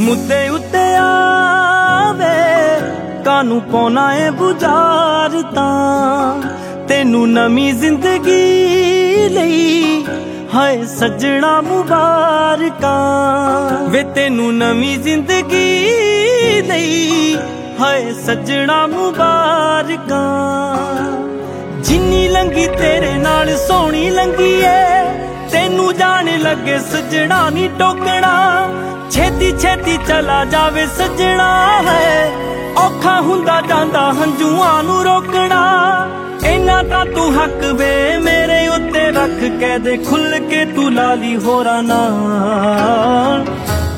मुद्दे उत्ते आवे कानू पौना है बुझार तां तेनू नवी जिंदगी लई हाय सजना मुबारकां वे तेनू नवी जिंदगी लई हाय सजना मुबारकां जिन्नी लंघी तेरे नाल सोहनी लंघी है तेनू जाने लगे सजना नी टोकना छेती छेती चला जावे सजना है औखा हुंदा जांदा हंजुआं नू रोकना इन्ना तां तू हक वे मेरे उत्ते रख के दे खुल के तू लाली होरा नाल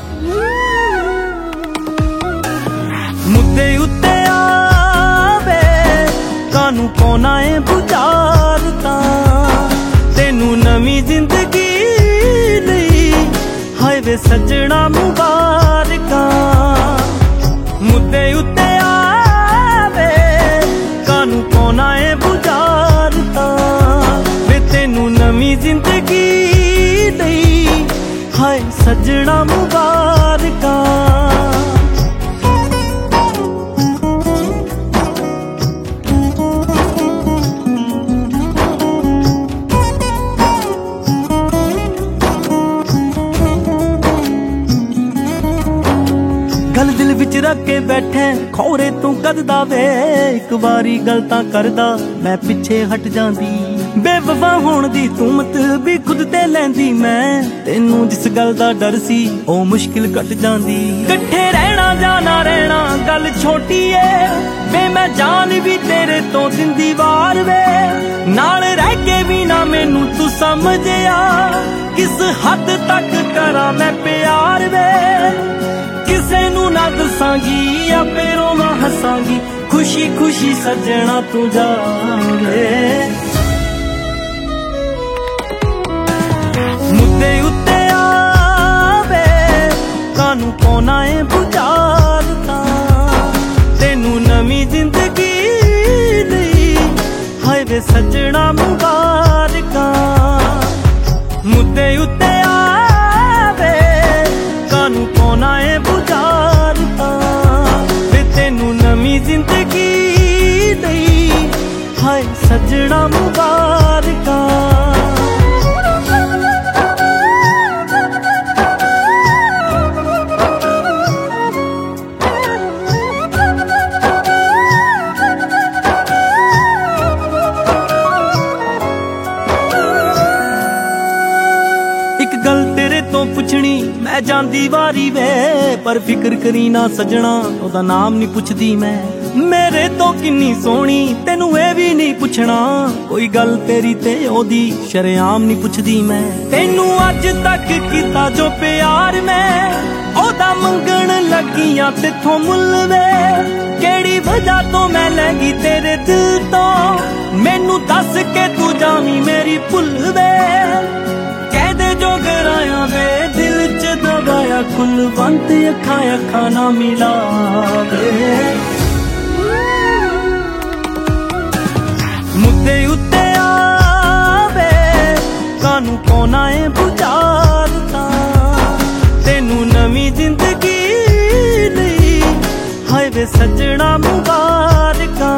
मुद्दे उत्ते आवे कानू पौना है बुझार तां तेनू नवी जिंदगी लई हाय वे सजना मुबारकां मुद्दे उत्ते आवे कानू पौना है बुझार तां वे तेनू नवी जिंदगी लई हाय सजना मुबारकां गल दिल विच रख के बैठे खौरे तू कददा वे एक बारी गल तां करदा मैं पिछे हट जांदी बेवफा होण दी तुमत भी खुद ते लैंदी मैं तेनू जिस गल दा डर सी ओ मुश्किल कट जांदी कट्ठे रहना जाना रहना गल छोटी है वे मैं जान भी तेरे तो दिंदी वार वे नाल रह के भी ना मैनू तू समझिया किस हद तक करा मैं प्यार वे किसे नू ना दसांगी या पेरों ना हसांगी खुशी खुशी सजना तू जावे मुद्दे उत्ते आवे कानू पौना है बुझार तां तेनू नवी जिंदगी लई हाय वे सजना मुबारकां मुद्दे उत्ते आवे कानू पौना है बुझार तां वे तेनू नवी जिंदगी लई हाय सजना मुबारकां गल तेरे तो पुछनी मैं जांदी वारी वे पर फिक्र करी ना सजना ओदा नाम नहीं पुछदी मैं मेरे तो किन्नी सोहनी तेनू ए भी नहीं पुछना कोई गल तेरी ते ओदी शरेआम नहीं पुछदी मैं तेनू अज तक कीता जो प्यार मैं ओदा मंगण लगियां तेथों मुल वे केड़ी वजह तो मैं लैगी तेरे दिल तो मैनू दस के तू जावी मेरी भुल वे जो गराया वे दिल च दबाया कुलवंत अखा अखा ना मिलावे मुद्दे उत्ते आवे कानू पौना है बुझार तां तेनू नवी जिंदगी लई हाय वे सजना मुबारकां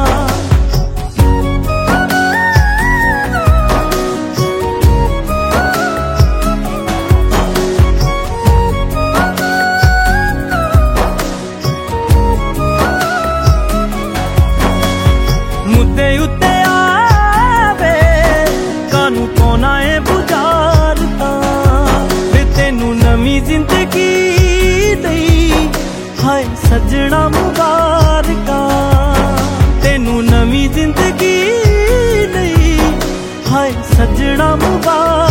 मुद्दे उत्ते आवे कानू पौना है बुझार तां वे तेनू नवी जिंदगी लई हाय सजना मुबारकां तेनू नवी जिंदगी लई हाय सजना मुबारकां।